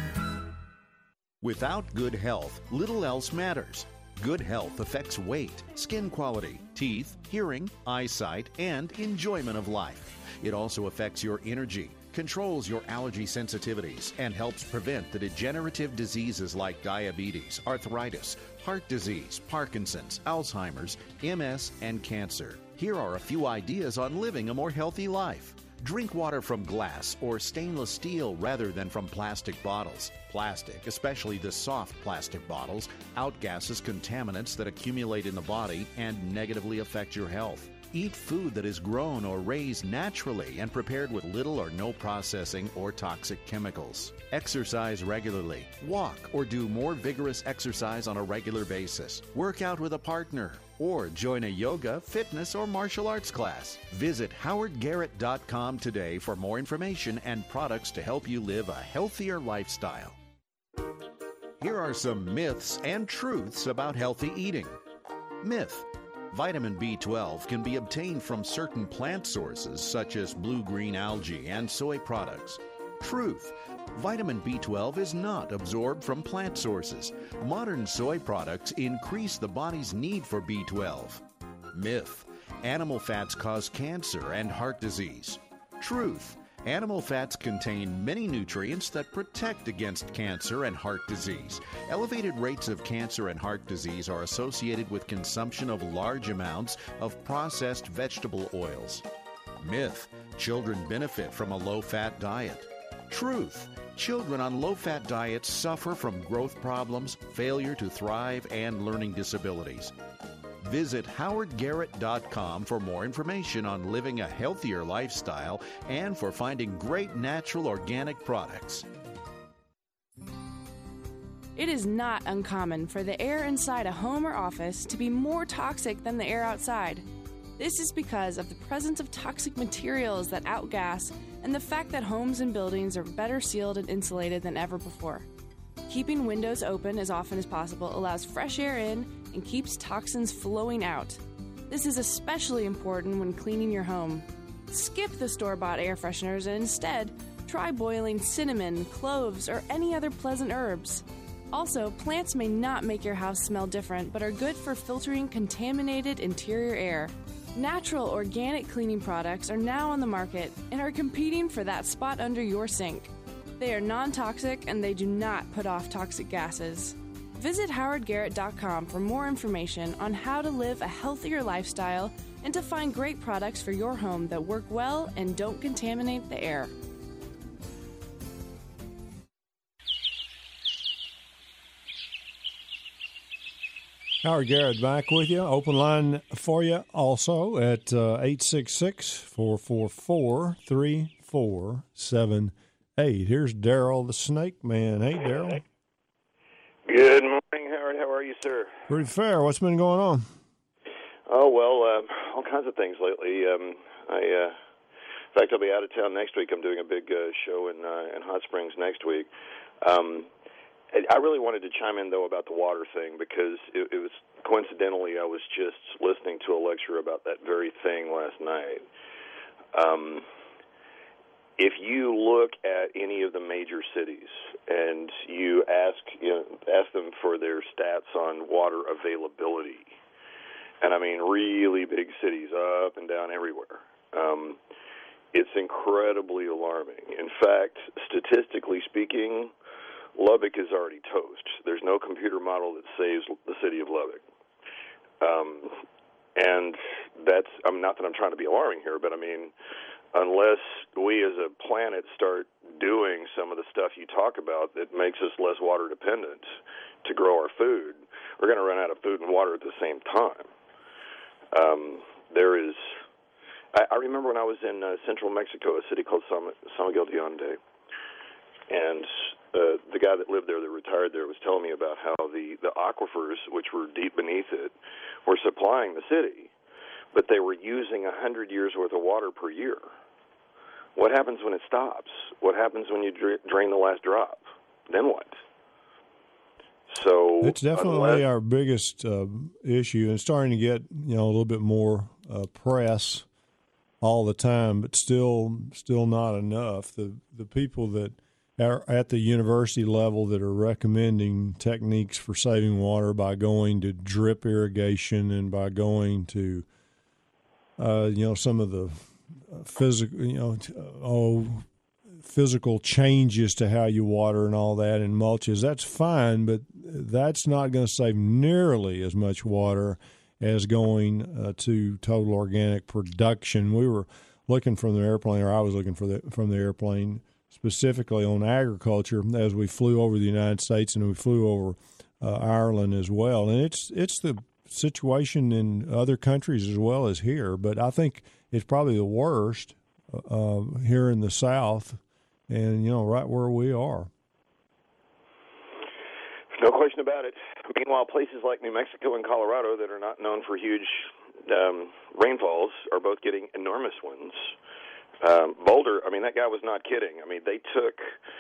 Without good health, little else matters. Good health affects weight, skin quality, teeth, hearing, eyesight, and enjoyment of life. It also affects your energy, controls your allergy sensitivities, and helps prevent the degenerative diseases like diabetes, arthritis, heart disease, Parkinson's, Alzheimer's, M S, and cancer. Here are a few ideas on living a more healthy life. Drink water from glass or stainless steel rather than from plastic bottles. Plastic, especially the soft plastic bottles, outgasses contaminants that accumulate in the body and negatively affect your health. Eat food that is grown or raised naturally and prepared with little or no processing or toxic chemicals. Exercise regularly. Walk or do more vigorous exercise on a regular basis. Work out with a partner. Or join a yoga, fitness, or martial arts class. Visit howard garrett dot com today for more information and products to help you live a healthier lifestyle. Here are some myths and truths about healthy eating. Myth: vitamin B twelve can be obtained from certain plant sources such as blue-green algae and soy products. Truth: vitamin B twelve is not absorbed from plant sources. Modern soy products increase the body's need for B twelve. Myth: animal fats cause cancer and heart disease. Truth: animal fats contain many nutrients that protect against cancer and heart disease. Elevated rates of cancer and heart disease are associated with consumption of large amounts of processed vegetable oils. Myth: children benefit from a low-fat diet. Truth: children on low-fat diets suffer from growth problems, failure to thrive, and learning disabilities. Visit howard garrett dot com for more information on living a healthier lifestyle and for finding great natural organic products. It is not uncommon for the air inside a home or office to be more toxic than the air outside. This is because of the presence of toxic materials that outgas and the fact that homes and buildings are better sealed and insulated than ever before. Keeping windows open as often as possible allows fresh air in and keeps toxins flowing out. This is especially important when cleaning your home. Skip the store-bought air fresheners and instead try boiling cinnamon, cloves, or any other pleasant herbs. Also, plants may not make your house smell different, but are good for filtering contaminated interior air. Natural organic cleaning products are now on the market and are competing for that spot under your sink. They are non-toxic and they do not put off toxic gases. Visit howard garrett dot com for more information on how to live a healthier lifestyle and to find great products for your home that work well and don't contaminate the air. Howard Garrett back with you. Open line for you also at uh, eight six six, four four four, three four seven eight. Here's Daryl the Snake Man. Hey, Daryl. Good morning, Howard. How are you, sir? Pretty fair. What's been going on? Oh, well, uh, all kinds of things lately. Um, I, uh, in fact, I'll be out of town next week. I'm doing a big uh, show in, uh, in Hot Springs next week. Um I really wanted to chime in, though, about the water thing because it, it was coincidentally I was just listening to a lecture about that very thing last night. Um, if you look at any of the major cities and you ask you know, ask them for their stats on water availability, and I mean really big cities up and down everywhere, um, it's incredibly alarming. In fact, statistically speaking, Lubbock is already toast. There's no computer model that saves the city of Lubbock. Um, and that's, I mean, not that I'm trying to be alarming here, but I mean, unless we as a planet start doing some of the stuff you talk about that makes us less water dependent to grow our food, we're going to run out of food and water at the same time. Um, there is, I, I remember when I was in uh, central Mexico, a city called San, San Miguel de Allende, and Uh, the guy that lived there, that retired there, was telling me about how the, the aquifers, which were deep beneath it, were supplying the city, but they were using one hundred years' worth of water per year. What happens when it stops? What happens when you dra- drain the last drop? Then what? So it's definitely unless, our biggest uh, issue, and starting to get you know a little bit more uh, press all the time, but still, still not enough. The the people that are at the university level that are recommending techniques for saving water by going to drip irrigation and by going to, uh, you know, some of the physical, you know, oh, physical changes to how you water and all that and mulches. That's fine, but that's not going to save nearly as much water as going uh, to total organic production. We were looking from the airplane, or I was looking for the, from the airplane, specifically on agriculture as we flew over the United States and we flew over uh, Ireland as well. And it's it's the situation in other countries as well as here, but I think it's probably the worst uh, here in the South and, you know, right where we are. No question about it. Meanwhile, places like New Mexico and Colorado that are not known for huge um, rainfalls are both getting enormous ones. Um, Boulder, I mean, that guy was not kidding. I mean, they took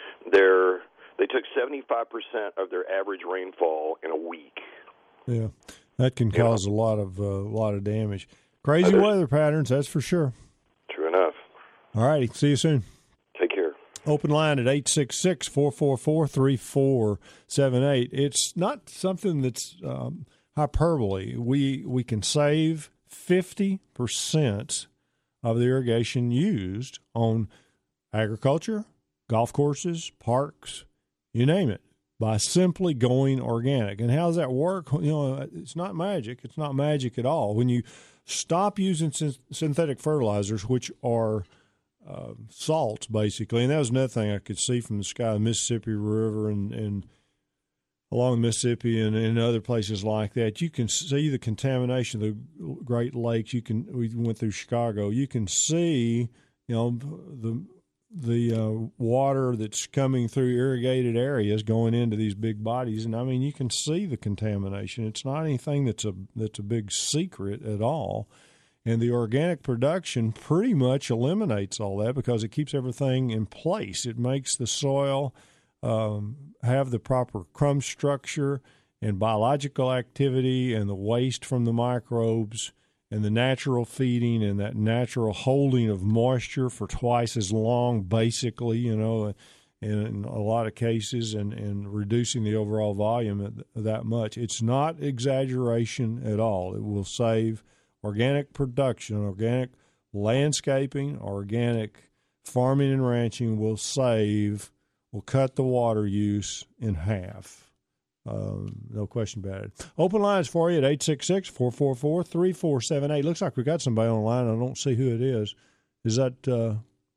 their they took seventy-five percent of their average rainfall in a week. Yeah, that can cause yeah. a lot of uh, a lot of damage. Crazy Others, weather patterns, that's for sure. True enough. All righty, see you soon. Take care. Open line at eight six six, four four four, three four seven eight. It's not something that's um, hyperbole. We we can save fifty percent of the irrigation used on agriculture, golf courses, parks, you name it, by simply going organic. And how does that work? You know, it's not magic. It's not magic at all. When you stop using synthetic fertilizers, which are uh, salts, basically, and that was another thing I could see from the sky, the Mississippi River and, and along the Mississippi and in other places like that, you can see the contamination of the Great Lakes. You can, we went through Chicago. You can see, you know, the the uh, water that's coming through irrigated areas going into these big bodies, and I mean, you can see the contamination. It's not anything that's a that's a big secret at all. And the organic production pretty much eliminates all that because it keeps everything in place. It makes the soil Um, have the proper crumb structure and biological activity and the waste from the microbes and the natural feeding and that natural holding of moisture for twice as long, basically, you know, in a lot of cases, and, and reducing the overall volume that much. It's not exaggeration at all. It will save organic production, organic landscaping, organic farming and ranching will save will cut the water use in half. Um, no question about it. Open lines for you at eight six six, four four four, three four seven eight. Looks like we got somebody on the line. I don't see who it is. Is that uh...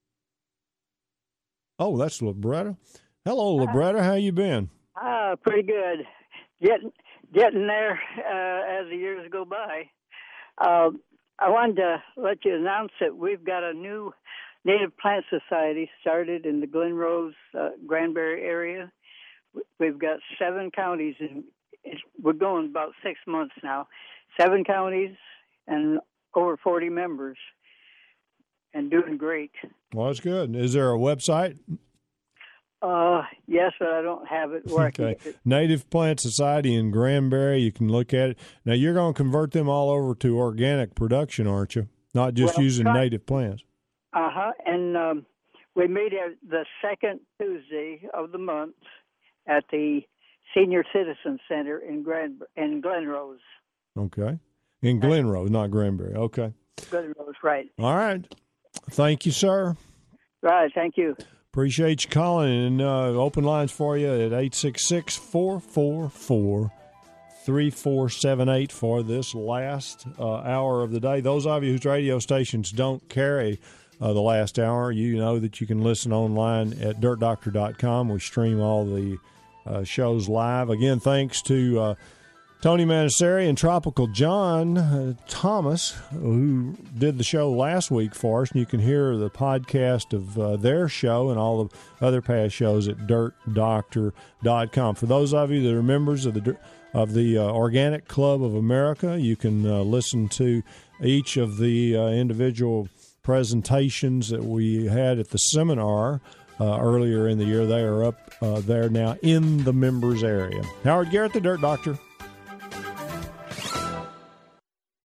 – oh, that's Libretta. Hello, Libretta. How you been? Ah, uh, pretty good. Getting getting there uh, as the years go by. Uh, I wanted to let you announce that we've got a new – Native Plant Society started in the Glen Rose, uh, Granbury area. We've got seven counties, and it's, we're going about six months now. Seven counties and over forty members, and doing great. Well, that's good. Is there a website? Uh, yes, but I don't have it where okay. I can get it. Native Plant Society in Granbury. You can look at it. Now, you're going to convert them all over to organic production, aren't you? Not just well, using try- native plants. Uh-huh, and um, we meet at the second Tuesday of the month at the Senior Citizen Center in Grand in Glen Rose. Okay. In Glen Rose, not Granbury. Okay. Glen Rose, right. All right. Thank you, sir. Right, thank you. Appreciate you calling, and uh, open lines for you at eight six six, four four four, three four seven eight for this last uh, hour of the day. Those of you whose radio stations don't carry Uh, the last hour, you know that you can listen online at dirt doctor dot com. We stream all the uh, shows live. Again, thanks to uh, Tony Manasseri and Tropical John uh, Thomas, who did the show last week for us. And you can hear the podcast of uh, their show and all the other past shows at dirt doctor dot com. For those of you that are members of the of the uh, Organic Club of America, you can uh, listen to each of the uh, individual presentations that we had at the seminar uh, earlier in the year. They are up uh, there now in the members area. Howard Garrett, the Dirt Doctor.